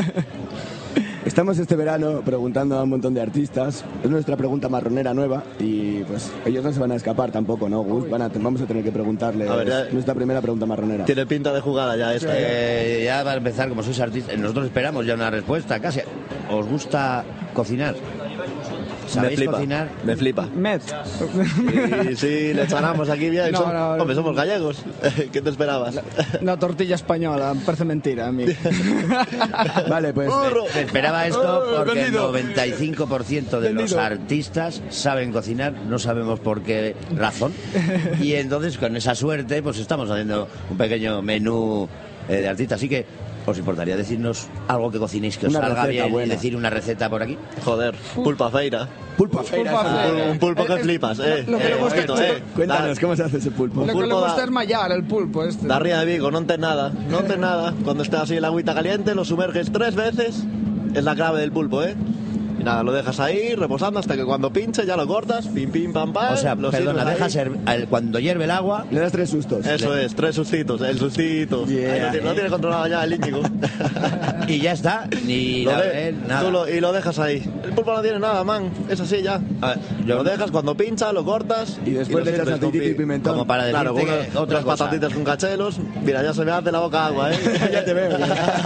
Estamos este verano preguntando a un montón de artistas, es nuestra pregunta marronera nueva y pues ellos no se van a escapar tampoco, ¿no, Gus? Van a, vamos a tener que preguntarle, a ver, ya, nuestra primera pregunta marronera. Tiene pinta de jugada ya esta. Eh, ya va a empezar, como sois artistas, nosotros esperamos ya una respuesta casi. ¿Os gusta cocinar? ¿Sabéis me flipa, cocinar? Me flipa. Met. Sí, sí, le echaramos aquí bien. No, Son, no, no. Hombre, somos gallegos. ¿Qué te esperabas? La, la tortilla española, parece mentira a mí. Vale, pues... Me, me esperaba esto porque el noventa y cinco por ciento de los artistas saben cocinar, no sabemos por qué razón. Y entonces, con esa suerte, pues estamos haciendo un pequeño menú eh, de artistas. Así que... ¿os importaría decirnos algo que cocinéis que os una salga bien buena. Y decir una receta por aquí? Joder, pulpa feira. Pulpa feira. Pulpa feira. Un, un pulpo que eh, flipas, eh. Lo que eh, le gusta ojito, eh. Cuéntanos, ¿cómo se hace ese pulpo? Lo que le gusta es mallar el pulpo este. Da ría de Vigo, no entes nada, no entes nada. Cuando esté así en la agüita caliente, lo sumerges tres veces, es la clave del pulpo, eh. Y nada, lo dejas ahí reposando hasta que cuando pinche ya lo cortas, pim pim pam pam. O sea, perdona, dejas her- el, cuando hierve el agua. Le das tres sustos. Eso Le... es, tres sustitos, el sustito. Yeah. Ahí lo, tiene, lo tiene controlado ya el Íñigo. Y ya está, ni lo la, de, eh, nada. Tú lo, y lo dejas ahí. El pulpo no tiene nada, man. Es así ya. Ver, yo lo dejas cuando pincha, lo cortas. Y después y le echas aceitito y pimentón. Como para decirte claro, que unas, otra unas cosa. patatitas con cachelos. Mira, ya se me hace la boca agua, ¿eh? Ya te veo.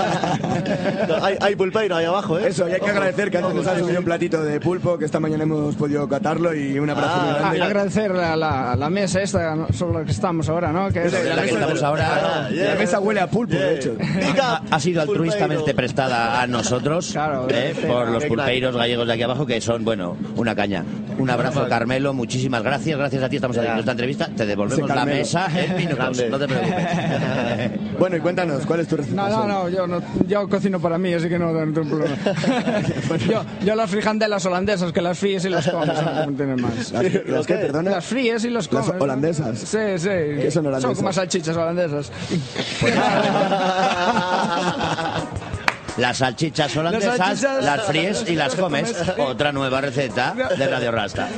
hay, hay pulpeiro ahí abajo, ¿eh? Eso, y hay que agradecer que antes nos has subido un platito de pulpo, que esta mañana hemos podido catarlo y un abrazo Ah, muy Ah, grande. y agradecer la, la, la mesa esta sobre la que estamos ahora, ¿no? Que es Sobre la que estamos ahora. Ah, yeah. La mesa huele a pulpo, Yeah. de hecho. Ha, ha sido altruistamente prestada a nosotros, Claro, eh, sí, por los qué pulpeiros gallegos de aquí abajo, que son, bueno, una caña. Un abrazo, Carmelo, muchísimas gracias. Gracias a ti estamos haciendo esta entrevista. Te devolvemos Ese la Carmelo. mesa en minutos, Grande. no te preocupes. Bueno, y cuéntanos, ¿cuál es tu receta? No, no, no, yo, no, yo cocino para mí, así que no, no tengo problema. yo, yo las frijandelas holandesas, que las fríes y las comes, no tienen más. ¿Las, las qué, perdona? Las fríes y las comes. Las holandesas. Sí, sí. ¿Qué son holandesas? Son como salchichas holandesas. Las salchichas holandesas, Las salchichas- las fríes y las comes. Otra nueva receta de Radio Rasta.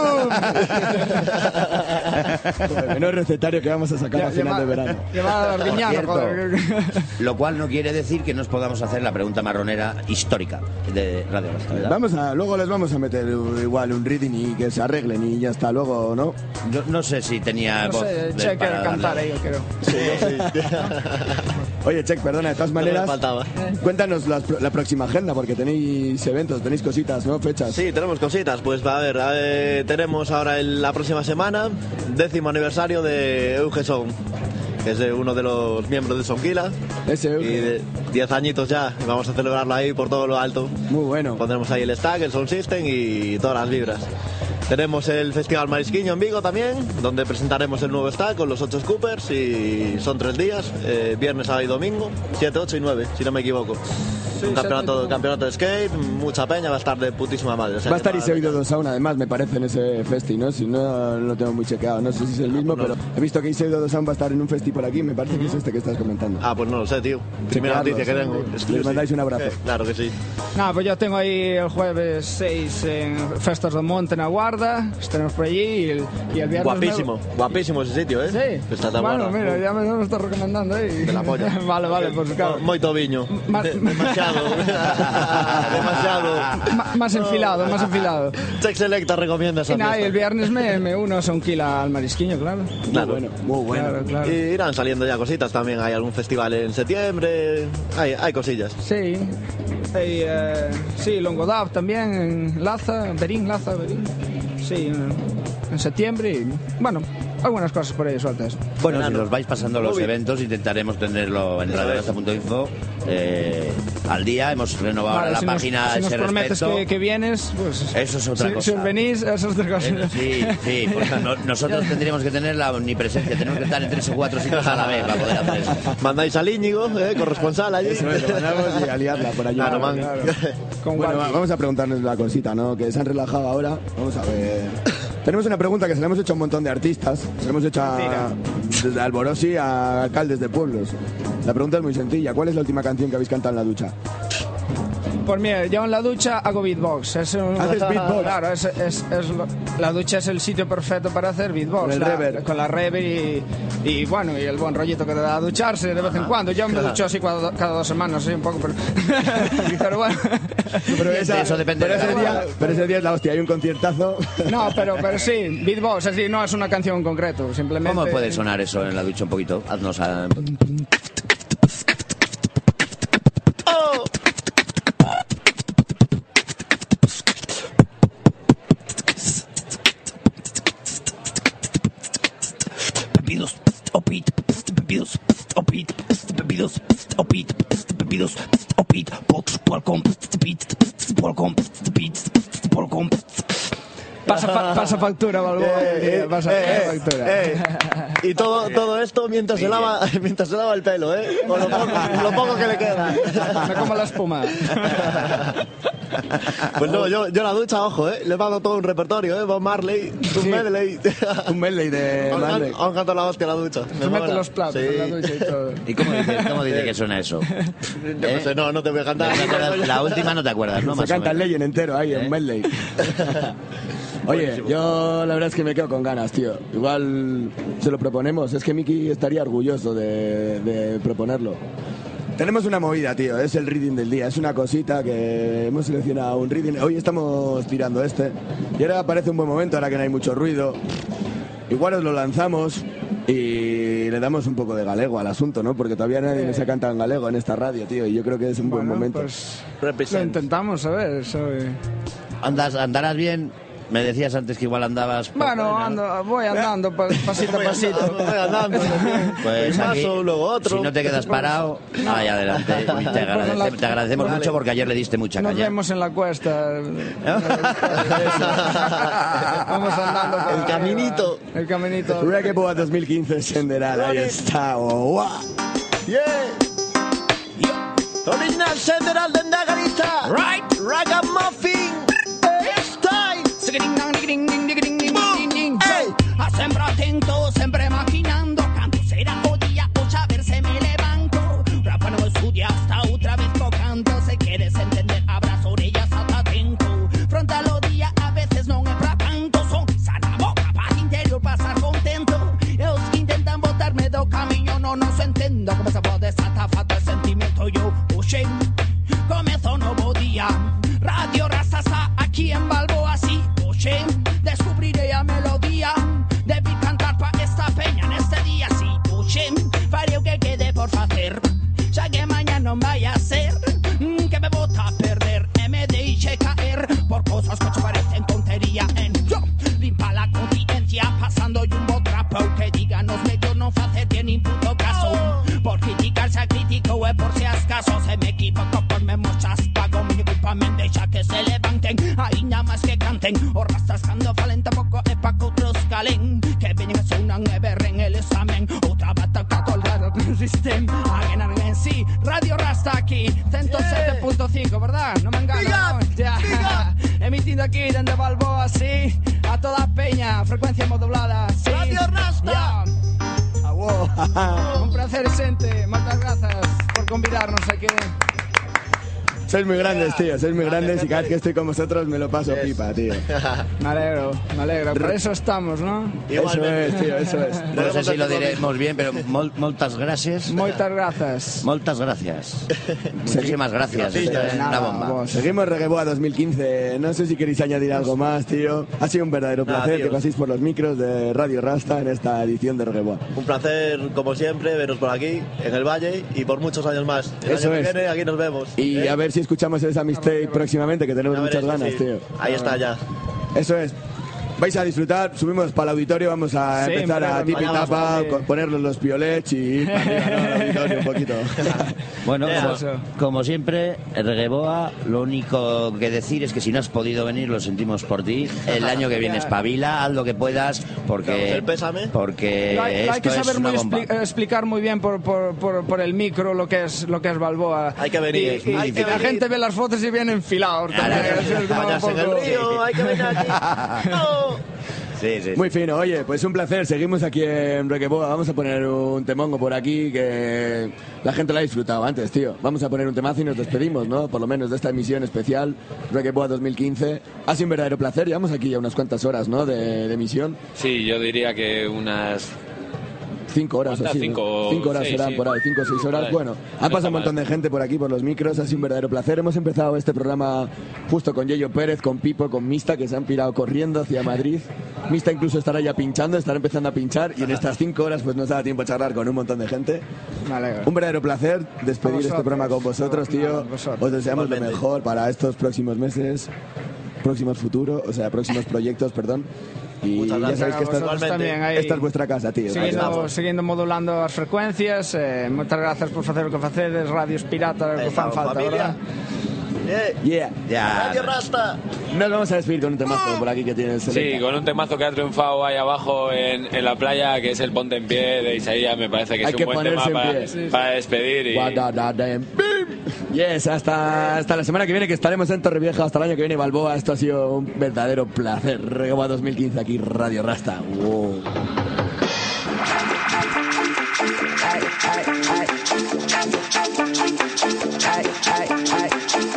Menos recetario que vamos a sacar a final de verano. Llamada Por Arguiñano, cierto, joder. lo cual no quiere decir que nos podamos hacer la pregunta marronera histórica de Radio Rasta, ¿verdad? Vamos a, luego les vamos a meter igual un reading y que se arreglen y ya está, luego, ¿no? Yo no sé si tenía No voz sé, de- Che, que para cantar darle- ahí, yo creo. Oye, Check, perdona, de todas maneras, faltaba. cuéntanos las pro- la próxima agenda, porque tenéis eventos, tenéis cositas, ¿no? Fechas. Sí, tenemos cositas. Pues a ver, a ver, tenemos ahora el- la próxima semana, décimo aniversario de Euge Son, que es de uno de los miembros de Sonquila. Ese Y Euge. de diez añitos ya, vamos a celebrarlo ahí por todo lo alto. Muy bueno. Pondremos ahí el stack, el sound system y todas las vibras. Tenemos el Festival Marisquiño en Vigo también, donde presentaremos el nuevo stack con los ocho scoopers y son tres días, eh, viernes, sábado y domingo, siete, ocho y nueve, si no me equivoco. Un campeonato, campeonato de skate, mucha peña, va a estar de putísima madre. O sea Va a que estar Iseudo dos Sound, además, me parece, en ese festi, ¿no? Si no, no lo tengo muy chequeado, no sé si es el mismo, No. pero he visto que Iseudo dos Sound va a estar en un festi por aquí, me parece que es este que estás comentando. Ah, pues no lo sé, tío. Primera Chequearlo, noticia que sí. tengo. Les exclusive. mandáis un abrazo. Eh, claro que sí. Nada, pues yo tengo ahí el jueves seis en Festas do Monte en Guarda, estaremos por allí y el, y el viernes... Guapísimo, guapísimo ese sitio, ¿eh? Sí, Está tan bueno, bueno. mira, ya me lo estás recomendando ahí. De la polla. Vale, vale, pues claro. Moito viño. Más- De- demasiado. demasiado. Ma- más enfilado, más enfilado. Check Selecta recomienda esa Y nada, y fiesta. el viernes me, me uno a Sonquila al Marisquiño, claro. Claro. Muy bueno, muy bueno. Claro, claro. Y irán saliendo ya cositas también. Hay algún festival en septiembre. Hay, hay cosillas. Sí. Y, eh, sí, Longodab también en Laza, Berín, Laza, Berín. Sí, en, en septiembre. Y, bueno, algunas cosas por ahí sueltas. Bueno, si Verano. nos vais pasando los Muy bien. eventos, intentaremos tenerlo en Eso radio es. rasta punto info eh, al día. Hemos renovado Vale, ahora la si nos, página si a nos ese prometes respecto. que, que vienes, pues... Eso es otra si, cosa. Si os venís, eso es otra cosa. Eh, Sí, sí, porque no- nosotros tendríamos que tener la omnipresencia, tenemos que estar en tres o cuatro sitios a la vez para poder hacer eso. Mandáis al Íñigo, eh, corresponsal allí. Eso es, lo mandamos y a liarla por allá. Claro, man. Con Bueno, Walkie. va- vamos a preguntarnos la cosita, ¿no? Que se han relajado ahora. Vamos a ver. Tenemos una pregunta que se la hemos hecho a un montón de artistas. Se la hemos hecho a, desde Alborosi a alcaldes de pueblos. La pregunta es muy sencilla. ¿Cuál es la última canción que habéis cantado en la ducha? Pues mira, yo en la ducha hago beatbox. Es un- ¿Haces beatbox? Claro, es, es- es lo- la ducha es el sitio perfecto para hacer beatbox. Con el la- reverb. Con la reverb y, y bueno, y el buen rollito que te da a ducharse de vez en cuando. Yo me ducho así cada, cada dos semanas, sí, un poco, pero, pero bueno. Pero esa- Eso depende pero de ese, cada día, pero ese día es la hostia. Hay un conciertazo. No, pero, pero sí, beatbox, así, no es una canción en concreto, simplemente... ¿Cómo puede sonar eso en la ducha un poquito? Haznos a... ¡Oh! Bebidos, opit, bebidos, opit, bebidos, opit, bebidos, opit, box, welcome, beat, welcome, beat, welcome. Pasa, fa- pasa factura, Balboa. Eh, eh, pasa, eh, pasa factura. eh. Y todo, todo esto mientras se, lava, mientras se lava el pelo, ¿eh? O lo poco, lo poco que le queda. Me como la espuma. Pues no, yo, yo la ducha, ojo, ¿eh? Le he dado todo un repertorio, ¿eh? Bob Marley, un medley. Un medley de Aún Marley. aún canto la hostia la ducha. Se Me mete mola. los platos Sí. en la ducha y todo. ¿Y cómo dice, cómo dice que suena eso? Yo ¿Eh? no sé, no, no te voy a cantar. ¿No te acuerdas? La última no te acuerdas, ¿no? Se Más o canta el menos. Legend entero ahí, ¿Eh? en medley. Oye, yo la verdad es que me quedo con ganas, tío. Igual se lo proponemos. Es que Miki estaría orgulloso de, de proponerlo. Tenemos una movida, tío. Es el reading del día. Es una cosita que hemos seleccionado un reading. Hoy estamos tirando este. Y ahora parece un buen momento, ahora que no hay mucho ruido. Igual os lo lanzamos y le damos un poco de galego al asunto, ¿no? Porque todavía nadie nos ha cantado en galego en esta radio, tío. Y yo creo que es un buen Bueno, momento. pues Represent. lo intentamos, a ver. Soy... Andas, ¿Andarás bien? Me decías antes que igual andabas... por- Bueno, ando, voy andando pa- pasito a Voy pasito. andando, voy andando. Pues Un aquí, paso, luego otro. si no te quedas parado, ahí adelante. Y te, agradece- te agradecemos Vale. mucho porque ayer le diste mucha Nos caña. vemos en la cuesta. Vamos andando. por El ahí, caminito. va. El caminito. Reggae Boa dos mil quince Senderal, ahí está. Oh, guau. Yeah. Original Senderal de Galiza. Right. Ragamuffin. Style. Hey. Sempre atento, sempre maquinando. Canto será o día, o saber se me levanto. Rapa no estudia hasta otra vez tocando. me deje caer por cosas que te parecen tontería. En yo, limpa la conciencia pasando y un botrapo que digan los medios no hace ni puto caso. Por criticar se critico es por si acaso se me equivoco pues me mochas pago mi culpa me deja que se levanten ahí nada más que canten o rastas cuando falen tampoco es pa' que otros calen que vienen a hacer una never en el examen otra bata que colgar el sistema alguien alguien sí Radio Rasta aquí ciento siete punto cinco ¿verdad? No me engano ¿no? Ya. Emitiendo aquí desde Balboa sí a toda peña frecuencia modulada sí. Radio Rasta yeah. Un placer, gente. Muchas gracias por convidarnos aquí. Sois muy grandes, tío. Sois muy grandes y cada vez que estoy con vosotros me lo paso yes. pipa, tío. Me alegro, me alegro. Por eso estamos, ¿no? Eso es, tío, eso es. No sé si lo diremos bien, pero mol, moltas gracias. Muchas gracias. Moltas gracias. Muchísimas gracias. Sí, es una bomba. Vos. Seguimos Reggaeboa dos mil quince. No sé si queréis añadir algo más, tío. Ha sido un verdadero placer nah, que paséis por los micros de Radio Rasta en esta edición de Reggaeboa. Un placer, como siempre, veros por aquí, en el Valle, y por muchos años más. El eso año es. que viene, aquí nos vemos. Y ¿eh? a ver si escuchamos esa mixtape próximamente, que tenemos muchas ganas, sí. tío. Ahí está ya. Eso es. Vais a disfrutar, subimos para el auditorio, vamos a sí, empezar a tipi tapa, ponerle los piolets y para arriba, ¿no? Al auditorio un poquito. Bueno, yeah. como, como siempre, Reggaeboa, lo único que decir es que si no has podido venir, lo sentimos por ti. El año que viene espabila, haz lo que puedas, porque el pésame. Porque no hay, esto hay que saber es una muy bomba. expli explicar muy bien por, por, por, por el micro lo que es lo que es Balboa. Hay que venir. Y, y, hay y que la venir. gente ve las fotos y vienen enfilados. Bañarse en el río, hay que venir aquí. No. Sí, sí, sí. Muy fino, oye, pues un placer, seguimos aquí en Reggaeboa, vamos a poner un temongo por aquí que la gente lo ha disfrutado antes, tío. Vamos a poner un temazo y nos despedimos, ¿no? Por lo menos de esta emisión especial, Reggaeboa dos mil quince. Ha sido un verdadero placer, llevamos aquí ya unas cuantas horas, ¿no? De, de emisión. Sí, yo diría que unas... Cinco horas o así. Cinco, ¿no? Cinco horas seis, serán sí. por ahí, cinco o seis horas. Ahí. Bueno, ha No pasado un montón mal. de gente por aquí, por los micros, ha sido un verdadero placer. Hemos empezado este programa justo con Yeyo Pérez, con Pipo, con Mista, que se han pirado corriendo hacia Madrid. Mista incluso estará ya pinchando, estará empezando a pinchar y en estas cinco horas pues nos da tiempo a charlar con un montón de gente. Me alegro. Un verdadero placer despedir Vosotros, este programa con vosotros, tío. vosotros. Os deseamos Igualmente. lo mejor para estos próximos meses, próximos futuros, o sea, próximos proyectos, perdón. Y Muchas ya gracias. sabéis que esta, Vosotros también ahí. esta es vuestra casa, tío. Seguindo, seguindo modulando as frecuencias eh, Moitas gracias por facer o que facedes. Radios piratas que fan falta, familia. verdad? Yeah. Yeah. Ya. Radio Rasta. Nos vamos a despedir con un temazo por aquí que tienes. Sí, con un temazo que ha triunfado ahí abajo en, en la playa, que es el Ponte en Pie de Isaías, me parece que Hay es que un buen tema ponerse en para, pie. Sí, sí. para despedir. Y... What da da damn. Yes, hasta, hasta la semana que viene, que estaremos en Torrevieja, hasta el año que viene, Balboa. Esto ha sido un verdadero placer. Reggaeboa dos mil quince aquí, Radio Rasta. Wow. Ay, ay, ay. Ay, ay, ay.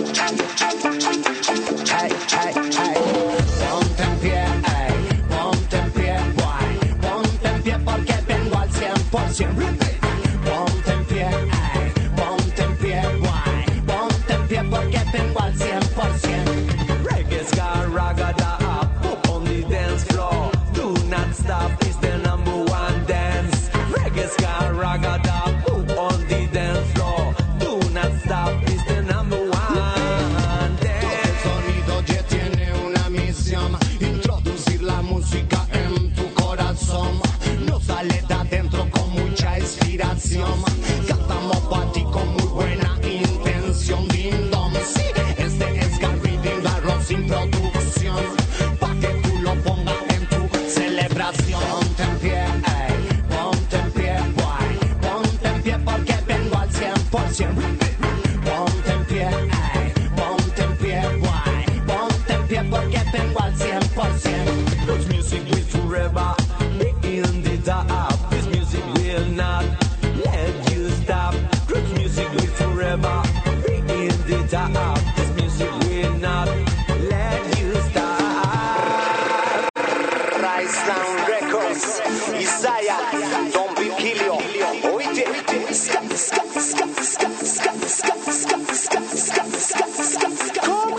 Ay, ay, ay. Ponte en pie, ay, ponte en pie, guay. Ponte en pie porque vengo al cien por ciento. Ponte en pie, ay, ponte en pie, guay. Ponte en pie porque vengo al cien por ciento. Reggae, ska, ragada, up on the dance floor. Do not stop, it's the number one dance. Reggae, ska, ragada, up on the dance floor. Do not stop, it's the number one dance. El sonido ya tiene una misión, introducir la música en tu corazón. No sale de adentro con mucha inspiración. Cantamos para ti con muy buena intención. Ding dong, sí, este es Gary Dindarro sin producción. Pa' que tú lo pongas en tu celebración. Ponte en pie, ey, ponte en pie, guay. Ponte en pie porque vengo al cien por ciento. Ponte en pie, ey, ponte en pie, guay. Ponte en pie porque vengo al cien por ciento. Cause music will forever be in the top. This music will not let you stop. Cause music will forever be in the top. This music will not let you stop. Rise Down Records, Isaiah, Don Virgilio, oíste, ska, ska, ska, ska, ska, ska, ska, ska, ska, ska, ska,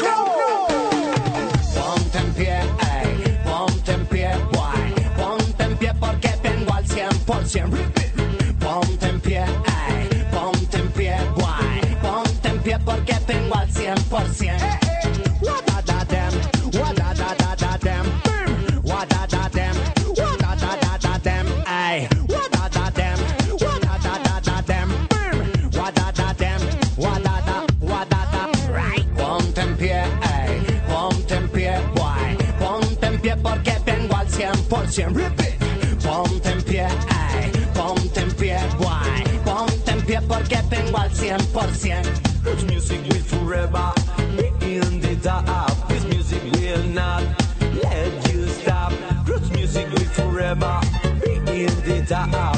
ponte en pie, ey, ponte en pie, guay, ponte en pie porque vengo al cien por ciento. Ponte en pie, ey, ponte en pie, guay, ponte en pie porque vengo al cien por ciento. pie, ey, ponte en pie, guay, ponte en pie porque vengo al cien por ciento, repeat, ponte en pie, ey, ponte en pie, guay, ponte en pie porque vengo al cien por ciento. Roots music will forever be in the top. This music will not let you stop. Roots music will forever be in the top.